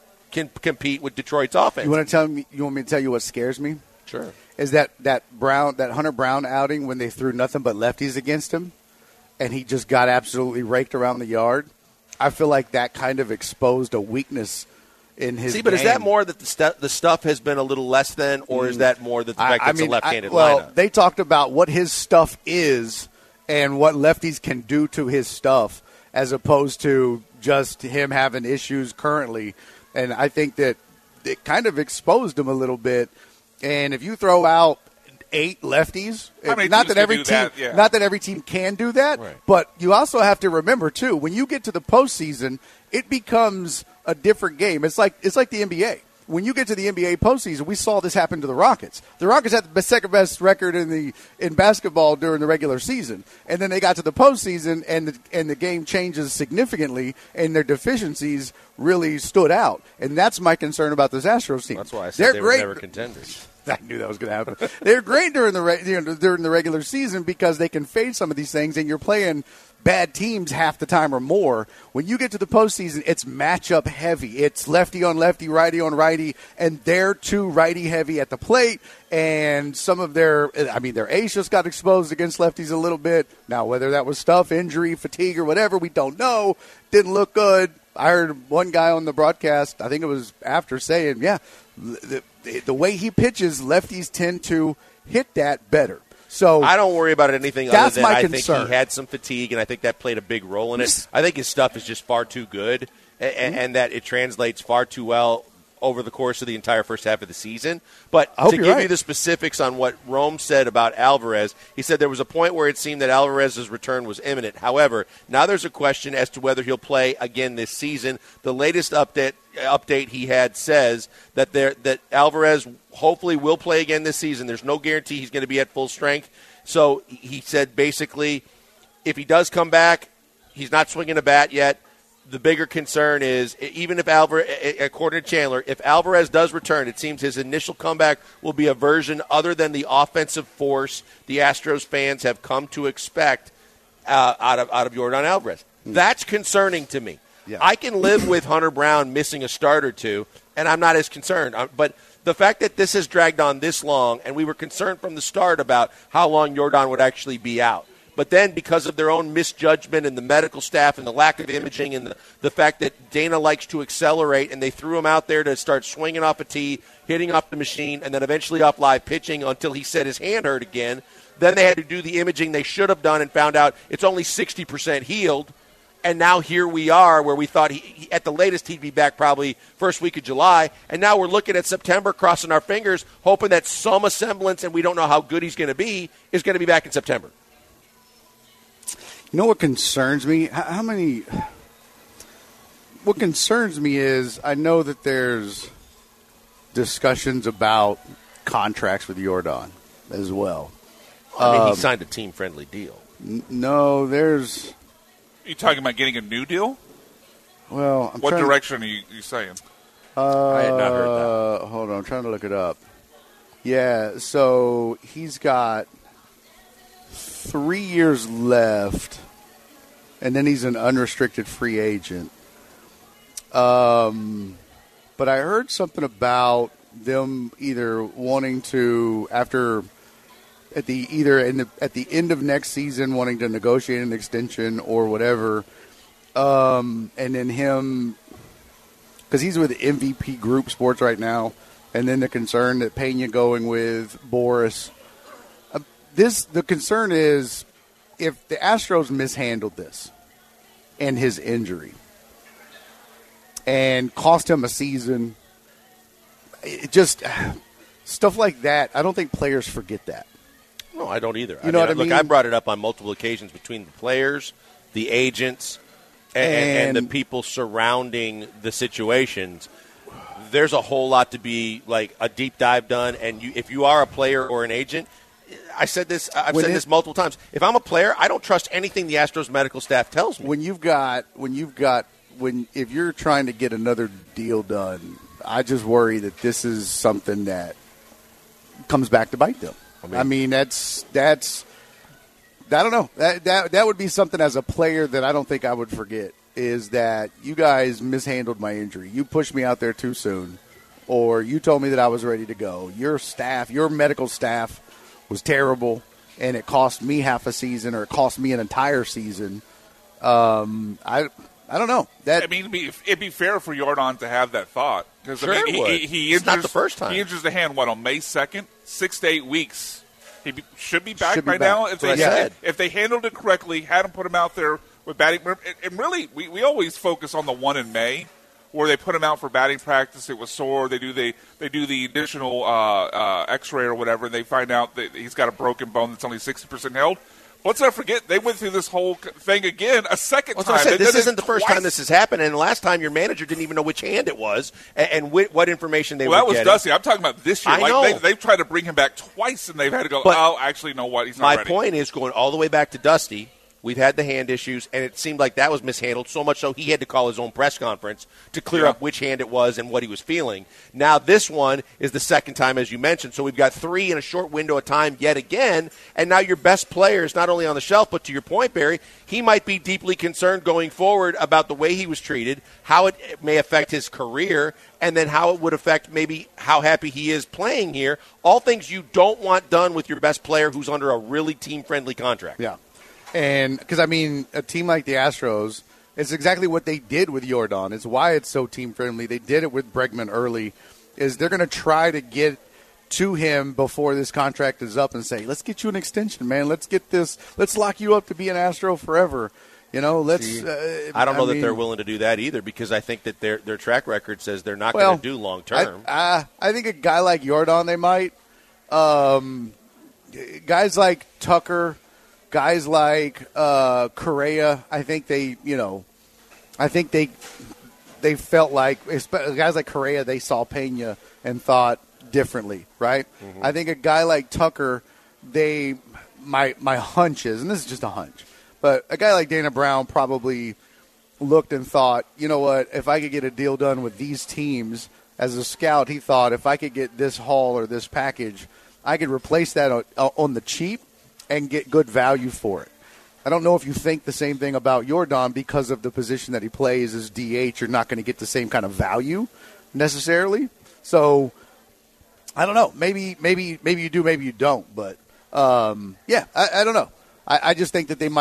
compete with Detroit's offense. You want me to tell you what scares me? Sure. Is that Hunter Brown outing when they threw nothing but lefties against him, and he just got absolutely raked around the yard? I feel like that kind of exposed a weakness in his game. Is that more that the stuff has been a little less than, or is that more that the fact that it's a left-handed lineup? They talked about what his stuff is and what lefties can do to his stuff as opposed to just him having issues currently. And I think that it kind of exposed him a little bit. And if you throw out 8 lefties, not that every team can do that, right. But you also have to remember, too, when you get to the postseason, it becomes a different game. It's like the NBA. When you get to the NBA postseason, we saw this happen to the Rockets. The Rockets had the second best record in basketball during the regular season, and then they got to the postseason, and the game changes significantly, and their deficiencies really stood out. And that's my concern about this Astros team. That's why I said they were never contenders. I knew that was going to happen. They're great during the regular season because they can fade some of these things, and you're playing bad teams half the time or more. When you get to the postseason, it's matchup heavy. It's lefty on lefty, righty on righty, and they're too righty heavy at the plate. And some of their ace just got exposed against lefties a little bit. Now, whether that was stuff, injury, fatigue, or whatever, we don't know. Didn't look good. I heard one guy on the broadcast, I think it was after, saying, the way he pitches, lefties tend to hit that better. So I don't worry about anything other that's than my I concern. think he had some fatigue, and I think that played a big role in it. I think his stuff is just far too good, and that it translates far too well over the course of the entire first half of the season. But to give you the specifics on what Rome said about Alvarez, he said there was a point where it seemed that Alvarez's return was imminent. However, now there's a question as to whether he'll play again this season. The latest update he had says that Alvarez hopefully will play again this season. There's no guarantee he's going to be at full strength. So he said basically if he does come back, he's not swinging a bat yet. The bigger concern is, even if according to Chandler, if Alvarez does return, it seems his initial comeback will be a version other than the offensive force the Astros fans have come to expect out of Yordan Alvarez. That's concerning to me. Yeah. I can live with Hunter Brown missing a start or two, and I'm not as concerned. But the fact that this has dragged on this long, and we were concerned from the start about how long Yordan would actually be out. But then because of their own misjudgment and the medical staff and the lack of imaging and the fact that Dana likes to accelerate, and they threw him out there to start swinging off a tee, hitting off the machine, and then eventually off live pitching until he said his hand hurt again. Then they had to do the imaging they should have done and found out it's only 60% healed. And now here we are where we thought he at the latest he'd be back probably first week of July. And now we're looking at September, crossing our fingers, hoping that some semblance, and we don't know how good he's going to be, is going to be back in September. You know what concerns me? What concerns me is I know that there's discussions about contracts with Yordan as well. I mean, he signed a team-friendly deal. No, there's... Are you talking about getting a new deal? Well, what direction are you saying? I had not heard that. Hold on, I'm trying to look it up. Yeah, so he's got 3 years left, and then he's an unrestricted free agent. But I heard something about them either wanting to at the end of next season wanting to negotiate an extension or whatever, and then him because he's with MVP Group Sports right now, and then the concern that Pena going with Boris. The concern is if the Astros mishandled this and his injury and cost him a season, it just stuff like that. I don't think players forget that. No, I don't either. You know what I mean? Look, I brought it up on multiple occasions between the players, the agents, and the people surrounding the situations. There's a whole lot to be like a deep dive done, and if you are a player or an agent, I've said this multiple times. If I'm a player, I don't trust anything the Astros medical staff tells me. If you're trying to get another deal done, I just worry that this is something that comes back to bite them. I mean that's I don't know. That would be something as a player that I don't think I would forget, is that you guys mishandled my injury. You pushed me out there too soon, or you told me that I was ready to go. Your staff, your medical staff was terrible, and it cost me half a season, or it cost me an entire season. I don't know. I mean, it'd be fair for Yordan to have that thought. Because sure, it's not the first time. He injures the hand, on May 2nd? 6 to 8 weeks. He should be back by now. If they handled it correctly, hadn't put him out there with batting. And really, we always focus on the one in May, where they put him out for batting practice. It was sore. They do the additional X-ray or whatever, and they find out that he's got a broken bone that's only 60% held. Let's not forget, they went through this whole thing again a second time. This isn't the first time this has happened, and the last time your manager didn't even know which hand it was and what information they were getting. Well, that was Dusty. I'm talking about this year. I know. They've tried to bring him back twice, and they've had to go, actually, you know what, he's not ready. My point is, going all the way back to Dusty, We've had the hand issues, and it seemed like that was mishandled, so much so he had to call his own press conference to clear up which hand it was and what he was feeling. Now this one is the second time, as you mentioned, so we've got 3 in a short window of time yet again, and now your best player is not only on the shelf, but to your point, Barry, he might be deeply concerned going forward about the way he was treated, how it may affect his career, and then how it would affect maybe how happy he is playing here. All things you don't want done with your best player who's under a really team-friendly contract. Yeah. And because, I mean, a team like the Astros, it's exactly what they did with Yordan. It's why it's so team-friendly. They did it with Bregman early, is they're going to try to get to him before this contract is up and say, let's get you an extension, man. Let's get this. Let's lock you up to be an Astro forever. You know, let's. I don't know that they're willing to do that either, because I think that their track record says they're not going to do long-term. I think a guy like Yordan, they might. Guys like Tucker, guys like Correa, I think they felt like, guys like Correa, they saw Pena and thought differently, right? Mm-hmm. I think a guy like Tucker, my hunch is, and this is just a hunch, but a guy like Dana Brown probably looked and thought, you know what, if I could get a deal done with these teams, as a scout, he thought if I could get this haul or this package, I could replace that on the cheap and get good value for it. I don't know if you think the same thing about Yordan because of the position that he plays as DH. You're not going to get the same kind of value necessarily. So I don't know. Maybe you do, maybe you don't. But I don't know. I just think that they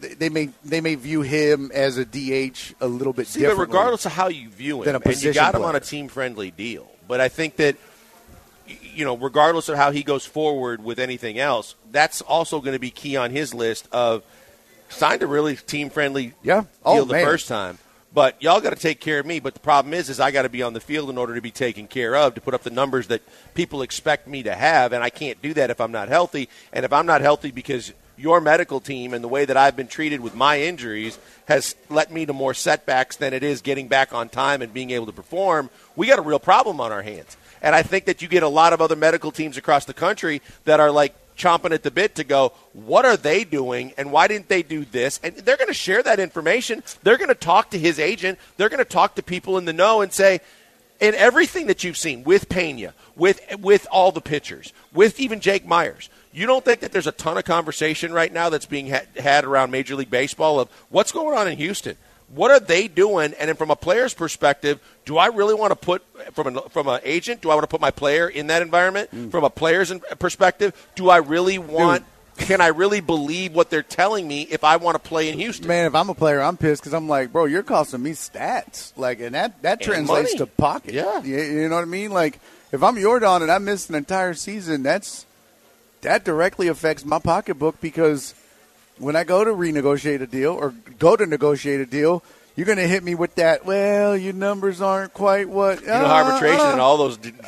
may view him as a DH a little bit differently. But regardless of how you view him, and you got him on a team-friendly deal. But I think that, you know, regardless of how he goes forward with anything else, that's also going to be key on his list of signed a really team-friendly deal first time. But y'all got to take care of me. But the problem is I got to be on the field in order to be taken care of, to put up the numbers that people expect me to have, and I can't do that if I'm not healthy. And if I'm not healthy because your medical team and the way that I've been treated with my injuries has led me to more setbacks than it is getting back on time and being able to perform, we got a real problem on our hands. And I think that you get a lot of other medical teams across the country that are like chomping at the bit to go, what are they doing and why didn't they do this? And they're going to share that information. They're going to talk to his agent. They're going to talk to people in the know and say, in everything that you've seen with Pena, with all the pitchers, with even Jake Myers, you don't think that there's a ton of conversation right now that's being had around Major League Baseball of what's going on in Houston? What are they doing? And then from a player's perspective, do I really want to put, from an agent, do I want to put my player in that environment? From a player's perspective, do I really want – can I really believe what they're telling me if I want to play in Houston? Man, if I'm a player, I'm pissed because I'm like, bro, you're costing me stats. Like, and that translates to pocket. Yeah. You know what I mean? Like, if I'm Yordan and I miss an entire season, that directly affects my pocketbook because – when I go to renegotiate a deal or go to negotiate a deal, you're going to hit me with that, well, your numbers aren't quite what. You know, arbitration and all those. They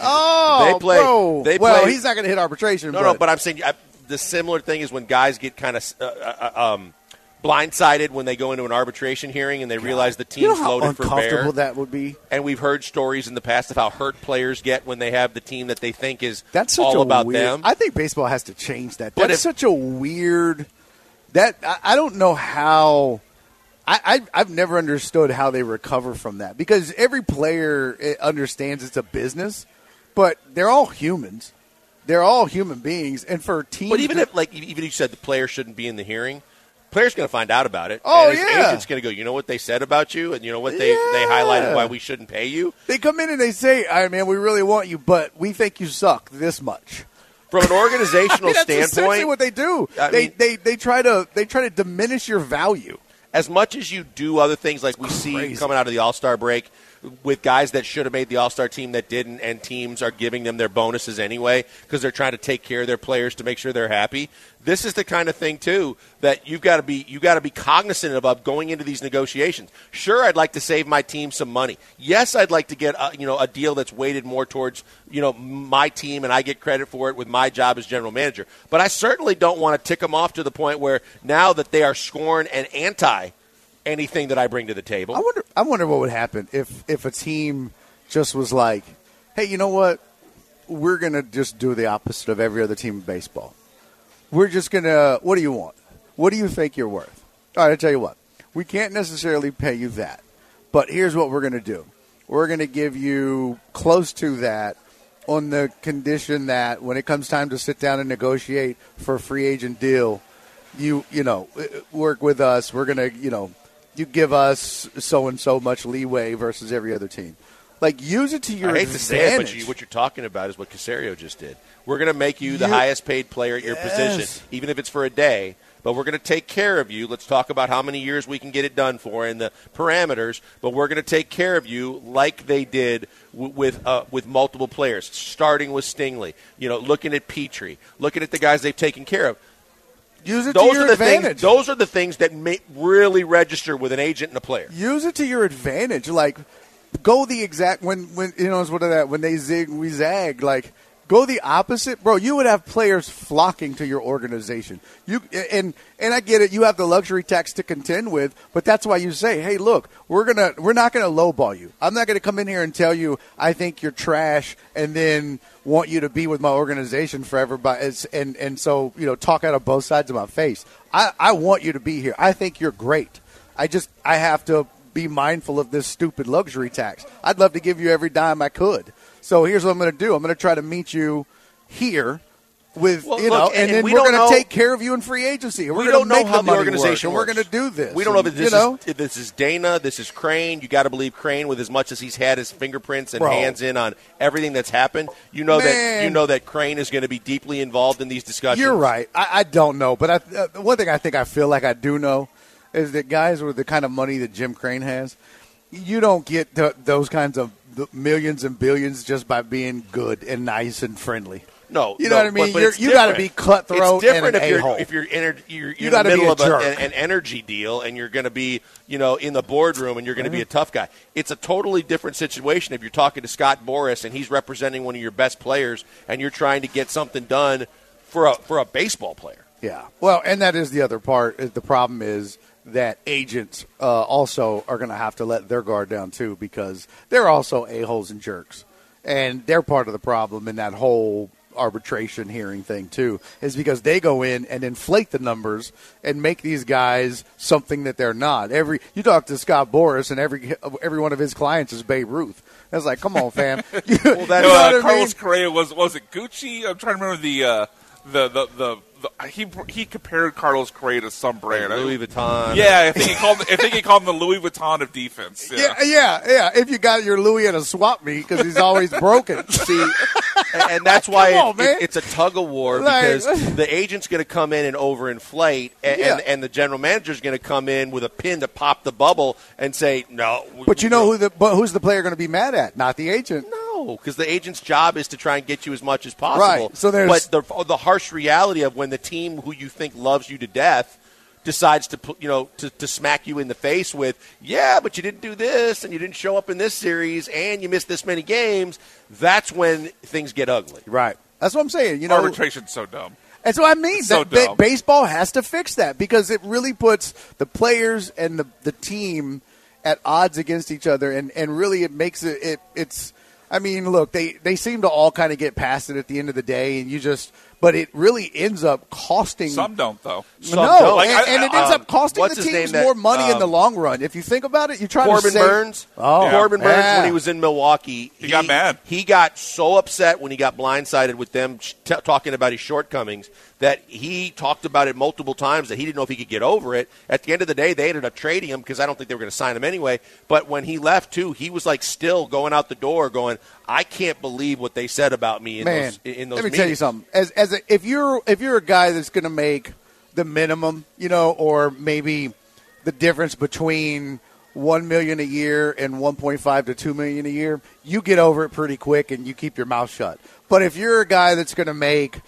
play. Well, he's not going to hit arbitration. No, but I'm saying the similar thing is when guys get kind of blindsided when they go into an arbitration hearing and they realize the team's loaded for bear. How uncomfortable that would be. And we've heard stories in the past of how hurt players get when they have the team that they think is all about them. I think baseball has to change that. That's such a weird. I don't know how. I've never understood how they recover from that because every player understands it's a business, but they're all humans. They're all human beings, and for teams. But even if you said the player shouldn't be in the hearing, player's going to find out about it. Oh, and his agent's going to go, you know what they said about you, and you know what they highlighted why we shouldn't pay you. They come in and they say, "All right, man, we really want you, but we think you suck this much." From an organizational that's standpoint, essentially what they do. They try to diminish your value. As much as you do other things like we see coming out of the All-Star break with guys that should have made the All-Star team that didn't, and teams are giving them their bonuses anyway because they're trying to take care of their players to make sure they're happy. This is the kind of thing too that you've got to be cognizant of going into these negotiations. Sure, I'd like to save my team some money. Yes, I'd like to get a deal that's weighted more towards my team and I get credit for it with my job as general manager. But I certainly don't want to tick them off to the point where now that they are scorn and anti anything that I bring to the table. I wonder what would happen if a team just was like, hey, you know what? We're going to just do the opposite of every other team in baseball. We're just going to – what do you want? What do you think you're worth? All right, I tell you what. We can't necessarily pay you that. But here's what we're going to do. We're going to give you close to that on the condition that when it comes time to sit down and negotiate for a free agent deal, you work with us. We're going to, you give us so much leeway versus every other team. Like, use it to your advantage. I hate to say it, but what you're talking about is what Caserio just did. We're going to make you the highest paid player at your position, even if it's for a day. But we're going to take care of you. Let's talk about how many years we can get it done for and the parameters. But we're going to take care of you like they did with multiple players, starting with Stingley. Looking at Petrie, looking at the guys they've taken care of. Use it to your advantage. Those are the things that really register with an agent and a player. Use it to your advantage. Like, go the exact when when they zig we zag. Like, go the opposite, bro. You would have players flocking to your organization. And I get it. You have the luxury tax to contend with, but that's why you say, "Hey, look, we're not gonna lowball you. I'm not gonna come in here and tell you I think you're trash, and then want you to be with my organization forever." And so talk out of both sides of my face. I want you to be here. I think you're great. I have to be mindful of this stupid luxury tax. I'd love to give you every dime I could. So here's what I'm going to do. I'm going to try to meet you here with, and then we're going to take care of you in free agency. We don't know how the organization works. We're going to do this. We don't know if this is Dana, this is Crane. You got to believe Crane, with as much as he's had his fingerprints and hands in on everything that's happened. That Crane is going to be deeply involved in these discussions. You're right. I don't know, but one thing I feel like I do know is that guys with the kind of money that Jim Crane has, you don't get those kinds of millions and billions just by being good and nice and friendly. No, you know what I mean. You got to be cutthroat. It's different and an a-hole. if you're in the middle of an energy deal and you're going to be in the boardroom and you're going to be a tough guy. It's a totally different situation if you're talking to Scott Boras and he's representing one of your best players and you're trying to get something done for a baseball player. Yeah, well, and that is the other part. The problem is that agents also are going to have to let their guard down too, because they're also a-holes and jerks, and they're part of the problem in that whole arbitration hearing thing too, is because they go in and inflate the numbers and make these guys something that they're not. You talk to Scott Boras and every one of his clients is Babe Ruth. It's like, come on, fam. Carlos Correa was it Gucci? I'm trying to remember he compared Carlos Correa to some brand, like Louis Vuitton. Yeah, I think he called him the Louis Vuitton of defense. Yeah. If you got your Louis at a swap meet because he's always broken. See, and that's why it's a tug of war, because the agent's going to come in and overinflate, and the general manager's going to come in with a pin to pop the bubble and say no. But who's the player going to be mad at? Not the agent. No, because the agent's job is to try and get you as much as possible. Right. So but the harsh reality of when the team who you think loves you to death decides to smack you in the face with, but you didn't do this and you didn't show up in this series and you missed this many games, that's when things get ugly. Right. That's what I'm saying. Arbitration's so dumb. That's what I mean. Baseball has to fix that, because it really puts the players and the team at odds against each other, and really it makes it's. I mean, look, they seem to all kind of get past it at the end of the day, but it really ends up costing. Some don't, though. And it ends up costing the teams more money in the long run. If you think about it, you try Corbin to say Burns. Corbin Burns, when he was in Milwaukee, he got mad. He got so upset when he got blindsided with them talking about his shortcomings that he talked about it multiple times, that he didn't know if he could get over it. At the end of the day, they ended up trading him because I don't think they were going to sign him anyway. But when he left, too, he was still going out the door going, I can't believe what they said about me in those meetings. Let me tell you something. If you're a guy that's going to make the minimum, or maybe the difference between $1 million a year and $1.5 to $2 million a year, you get over it pretty quick and you keep your mouth shut. But if you're a guy that's going to make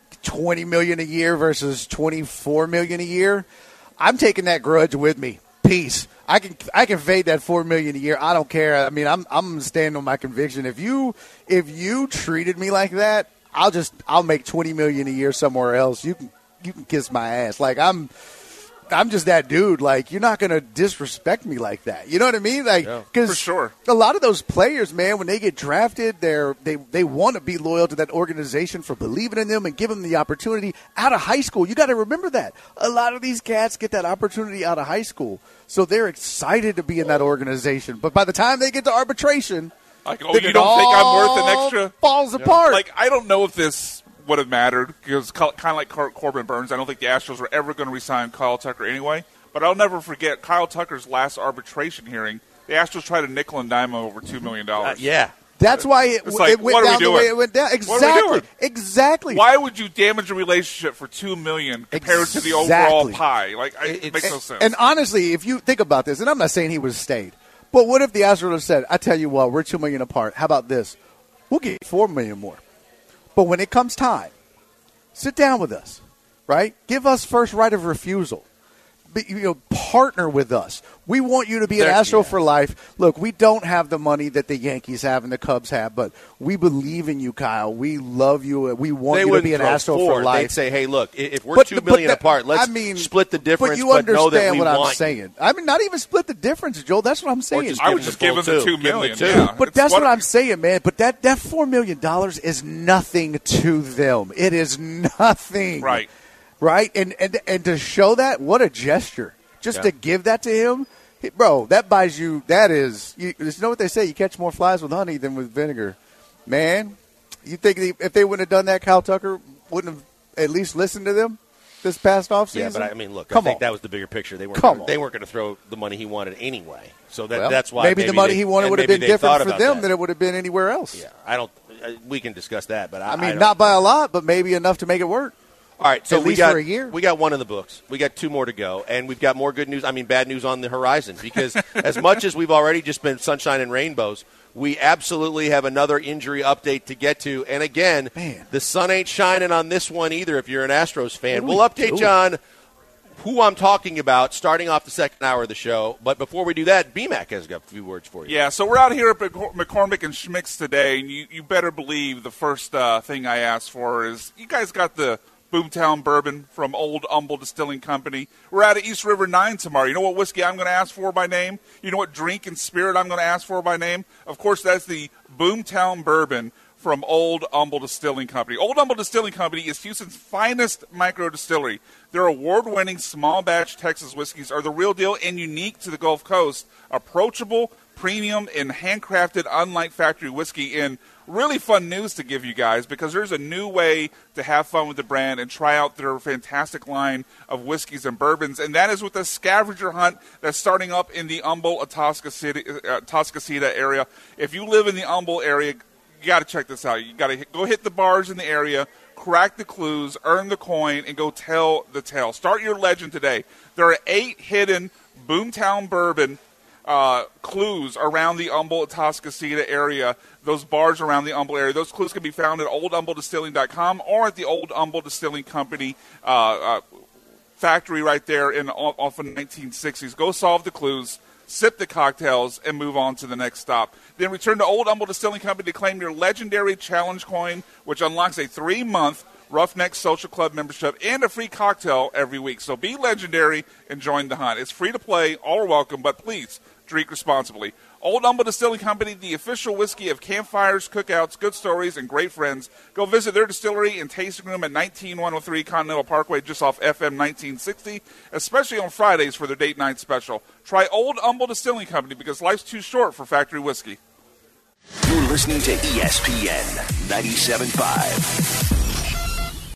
$20 million a year versus $24 million a year, I'm taking that grudge with me. Peace. I can fade that $4 million a year. I don't care. I mean, I'm standing on my conviction. If you treated me like that, I'll make $20 million a year somewhere else. You can kiss my ass. I'm just that dude. Like, you're not going to disrespect me like that. You know what I mean? Like, because for sure. A lot of those players, man, when they get drafted, they want to be loyal to that organization for believing in them and giving them the opportunity out of high school. You got to remember that. A lot of these cats get that opportunity out of high school, so they're excited to be in that organization. But by the time they get to arbitration, like, oh, you don't think I'm worth an extra? Falls apart. Like, I don't know if this would have mattered because kind of like Corbin Burns, I don't think the Astros were ever going to re-sign Kyle Tucker anyway. But I'll never forget Kyle Tucker's last arbitration hearing. The Astros tried to nickel and dime him over $2 million. Yeah. That's why it went down the way it went down. Exactly. Why would you damage a relationship for $2 million compared to the overall pie? Like, it makes no sense. And honestly, if you think about this, and I'm not saying he was stayed, but what if the Astros have said, I tell you what, we're $2 million apart. How about this? We'll get $4 million more. But when it comes time, sit down with us, right? Give us first right of refusal. Partner with us. We want you to be an Astro for life. Look, we don't have the money that the Yankees have and the Cubs have, but we believe in you, Kyle. We love you. We want you to be an Astro for life. They'd say, hey, look, if we're $2 million apart, let's split the difference. But you understand know that we what I'm want saying. I mean, not even split the difference, Joel. That's what I'm saying. I would just give him the $2 million. Yeah. But that's what I'm saying, man. But that $4 million is nothing to them. It is nothing. Right. Right? And to show that, what a gesture. Just to give that to him, bro, that buys you, you know what they say, you catch more flies with honey than with vinegar. Man, you think if they wouldn't have done that, Kyle Tucker wouldn't have at least listened to them this past offseason? Yeah, but I mean, look, I think that was the bigger picture. They weren't going to throw the money he wanted anyway. So that's why maybe the money he wanted would have been different for them than it would have been anywhere else. Yeah, we can discuss that, but I mean, not by a lot, but maybe enough to make it work. All right, so for a year. We got one in the books. We got 2 more to go, and we've got more bad news on the horizon because as much as we've already just been sunshine and rainbows, we absolutely have another injury update to get to. And again, the sun ain't shining on this one either if you're an Astros fan. We'll update you on who I'm talking about starting off the second hour of the show. But before we do that, BMAC has got a few words for you. Yeah, so we're out here at McCormick and Schmick's today, and you better believe the first thing I asked for is you guys got the Boomtown Bourbon from Old Humble Distilling Company. We're out of East River 9 tomorrow. You know what whiskey I'm going to ask for by name? You know what drink and spirit I'm going to ask for by name? Of course, that's the Boomtown Bourbon from Old Humble Distilling Company. Old Humble Distilling Company is Houston's finest micro distillery. Their award-winning small batch Texas whiskeys are the real deal and unique to the Gulf Coast. Approachable, premium, and handcrafted, unlike factory whiskey. And really fun news to give you guys because there's a new way to have fun with the brand and try out their fantastic line of whiskeys and bourbons, and that is with the scavenger hunt that's starting up in the Humble, Atascocita area. If you live in the Humble area, you got to check this out. You got to go hit the bars in the area, crack the clues, earn the coin, and go tell the tale. Start your legend today. There are 8 hidden Boomtown Bourbon clues around the Humble, Atascocita area, those bars around the Humble area. Those clues can be found at oldhumbledistilling.com or at the Old Humble Distilling Company factory right there off of 1960s. Go solve the clues, sip the cocktails, and move on to the next stop. Then return to Old Humble Distilling Company to claim your legendary challenge coin, which unlocks a 3-month Roughneck Social Club membership and a free cocktail every week. So be legendary and join the hunt. It's free to play, all are welcome, but please drink responsibly. Old Humble Distilling Company, the official whiskey of campfires, cookouts, good stories, and great friends. Go visit their distillery and tasting room at 19103 Continental Parkway, just off FM 1960, especially on Fridays for their date night special. Try Old Humble Distilling Company because life's too short for factory whiskey. You're listening to ESPN 97.5.